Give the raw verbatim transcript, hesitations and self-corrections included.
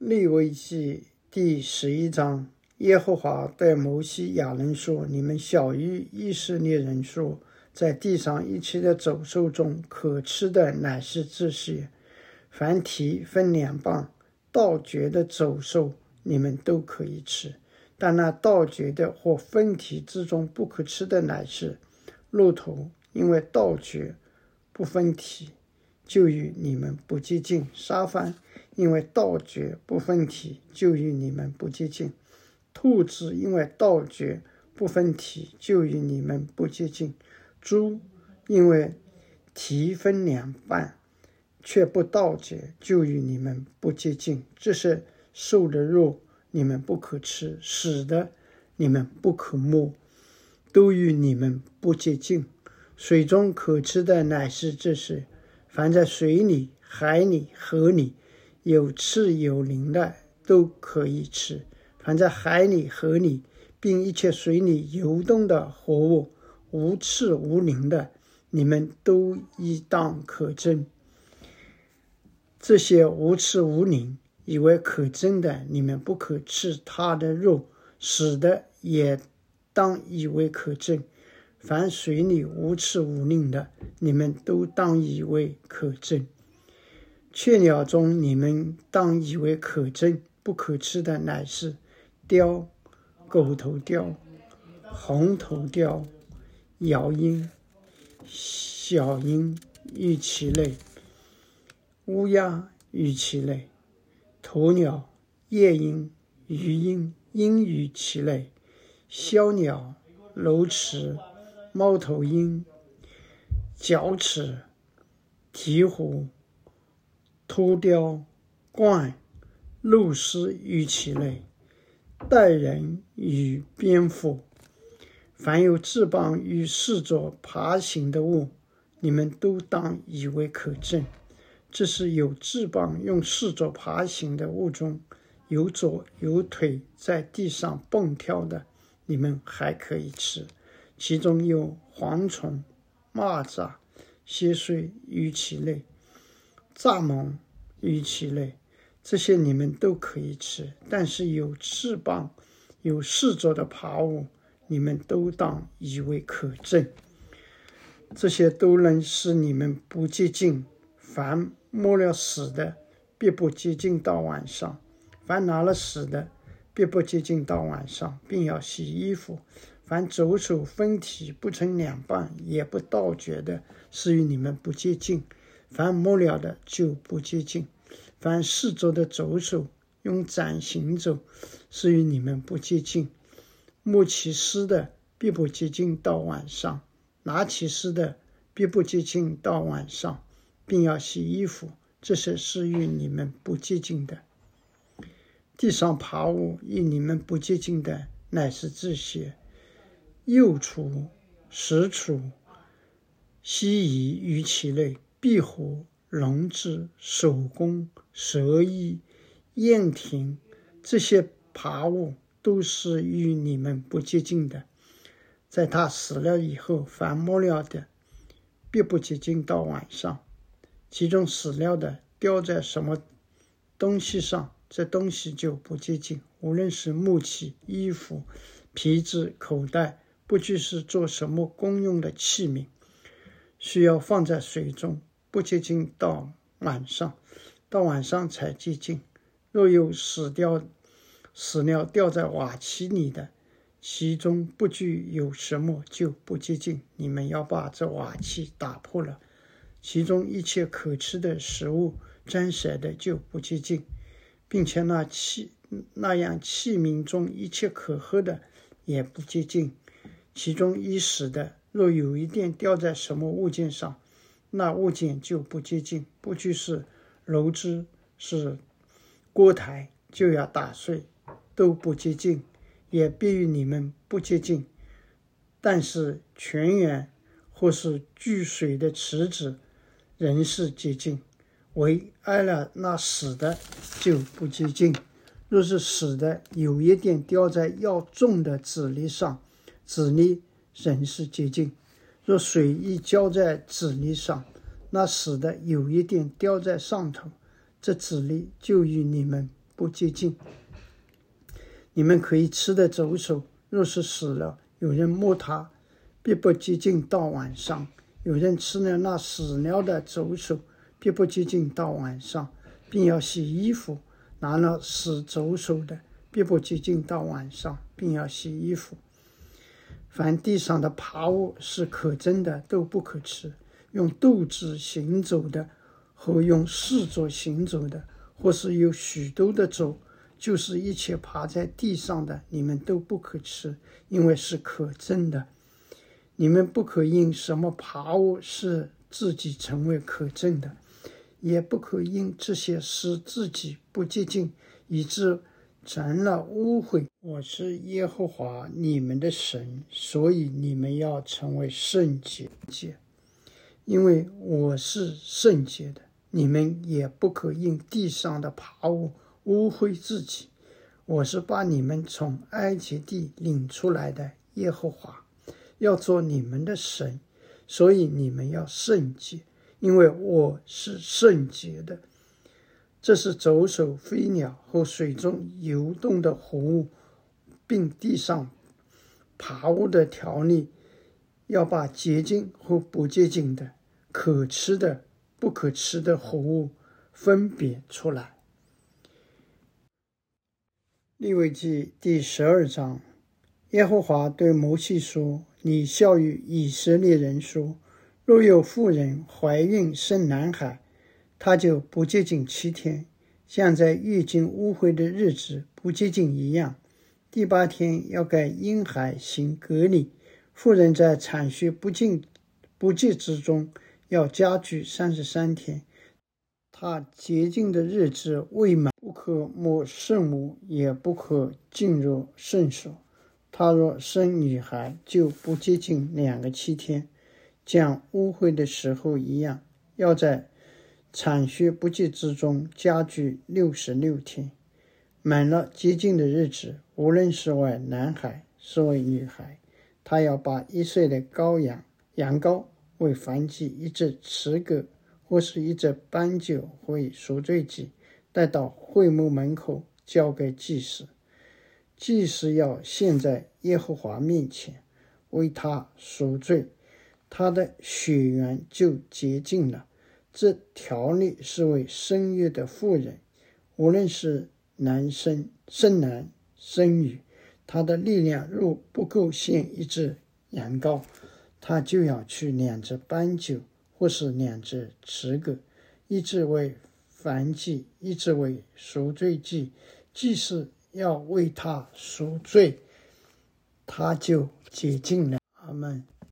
利未记第十一章，耶和华对摩西亚伦说：你们小谕以色列人说，在地上一切的走兽中，可吃的乃是这些：凡蹄分两半、倒嚼的走兽，你们都可以吃。但那倒嚼的或分蹄之中不可吃的乃是骆驼，因为倒嚼不分蹄，就与你们不接近；沙番，因为倒嚼不分蹄，就与你们不接近；兔子，因为倒嚼不分蹄，就与你们不接近；猪，因为蹄分两半，却不倒嚼，就与你们不接近。这是瘦的肉，你们不可吃；死的，你们不可摸，都与你们不接近。水中可吃的乃是这些：凡在水里、海里、河里有翅有鳞的，都可以吃；凡在海里、河里，并一切水里游动的活物，无翅无鳞的，你们都应当可憎。这些无翅无鳞以为可憎的，你们不可吃它的肉；死的也当以为可憎。凡水里无翅无鳞的，你们都当以为可憎。雀鸟中你们当以为可憎，不可吃的乃是雕、狗头雕、红头雕、鹞鹰、小鹰与其类，乌鸦与其类，鸵鸟、夜鹰、鱼鹰、鹰与其类，枭鸟、楼翅、猫头鹰、角齿、鹈鹕、秃雕、鹳、鹭鸶与其类，带人与蝙蝠。凡有翅膀与四爪爬行的物，你们都当以为可憎。这是有翅膀用四爪爬行的物中，有左有腿在地上蹦跳的，你们还可以吃。其中有蝗虫、蚂蚱、蟋蟀与其类，蚱蜢与其类，这些你们都可以吃。但是有翅膀有四爪的爬物，你们都当以为可憎。这些都能使你们不接近。凡摸了死的，必不接近到晚上；凡拿了死的，必不接近到晚上，并要洗衣服。凡走兽分蹄不成两半，也不倒嚼的，是与你们不接近；凡摸了的，就不接近。凡四周的走兽用掌行走，是与你们不接近。摸其尸的，必不接近到晚上；拿其尸的，必不接近到晚上，并要洗衣服，这些是与你们不接近的。地上爬物与你们不接近的，乃是这些：幼雏、石雏、蜥蜴与其类，壁虎、龙豸、守宫、蛇衣、燕蜓，这些爬物都是与你们不接近的。在他死了以后，凡摸了的，必不接近到晚上。其中死了的掉在什么东西上，这东西就不接近。无论是木器、衣服、皮质、口袋，不拘是做什么公用的器皿，需要放在水中，不接近到晚上，到晚上才接近。若有死掉死了掉在瓦器里的，其中不拘有什么，就不接近。你们要把这瓦器打破了，其中一切可吃的食物沾血的就不接近，并且那器那样器皿中一切可喝的也不接近。其中已死的，若有一点掉在什么物件上，那物件就不接近，不拘是楼枝是锅台，就要打碎，都不接近，也必与你们不接近。但是泉源或是聚水的池子仍是接近，唯挨了那死的就不接近。若是死的有一点掉在要种的籽粒上，籽粒仍是接近。若水一浇在籽粒上，那死的有一点掉在上头，这籽粒就与你们不洁净。你们可以吃的走兽，若是死了，有人摸它，必不洁净到晚上；有人吃了那死了的走兽，必不洁净到晚上，并要洗衣服。拿了死走兽的，必不洁净到晚上，并要洗衣服。凡地上的爬物是可憎的，都不可吃。用肚子行走的和用四足行走的，或是有许多的足，就是一切爬在地上的，你们都不可吃，因为是可憎的。你们不可因什么爬物使自己成为可憎的，也不可因这些使自己不洁净，以致成了污秽。我是耶和华你们的神，所以你们要成为圣洁，因为我是圣洁的。你们也不可因地上的爬物污秽自己。我是把你们从埃及地领出来的耶和华，要做你们的神，所以你们要圣洁，因为我是圣洁的。这是走兽、飞鸟和水中游动的活物，并地上爬物的条例，要把洁净和不洁净的、可吃的、不可吃的活物分别出来。利未记第十二章，耶和华对摩西说：你孝与以色列人说，若有妇人怀孕生男孩，他就不洁净七天，像在月经污秽的日子不洁净一样。第八天要给婴孩行割礼。妇人在产血不净不洁之中要加居三十三天。他洁净的日子未满，不可摸圣物，也不可进入圣所。他若生女孩，就不洁净两个七天，像污秽的时候一样，要在产血不洁之中加居六十六天。满了洁净的日子，无论是为男孩是为女孩，他要把一岁的羔羊羊羔为燔祭，一只雌鸽或是一只斑鸠为赎罪祭，带到会幕门口交给祭司。祭司要献在耶和华面前，为他赎罪，他的血源就洁净了。这条例是为生育的妇人，无论是男生生男生女，他的力量若不够献一只羊羔，他就要去两只斑鸠或是两只雌鸽，一只为燔祭，一只为赎罪祭。祭司要为他赎罪，他就洁净了。阿们。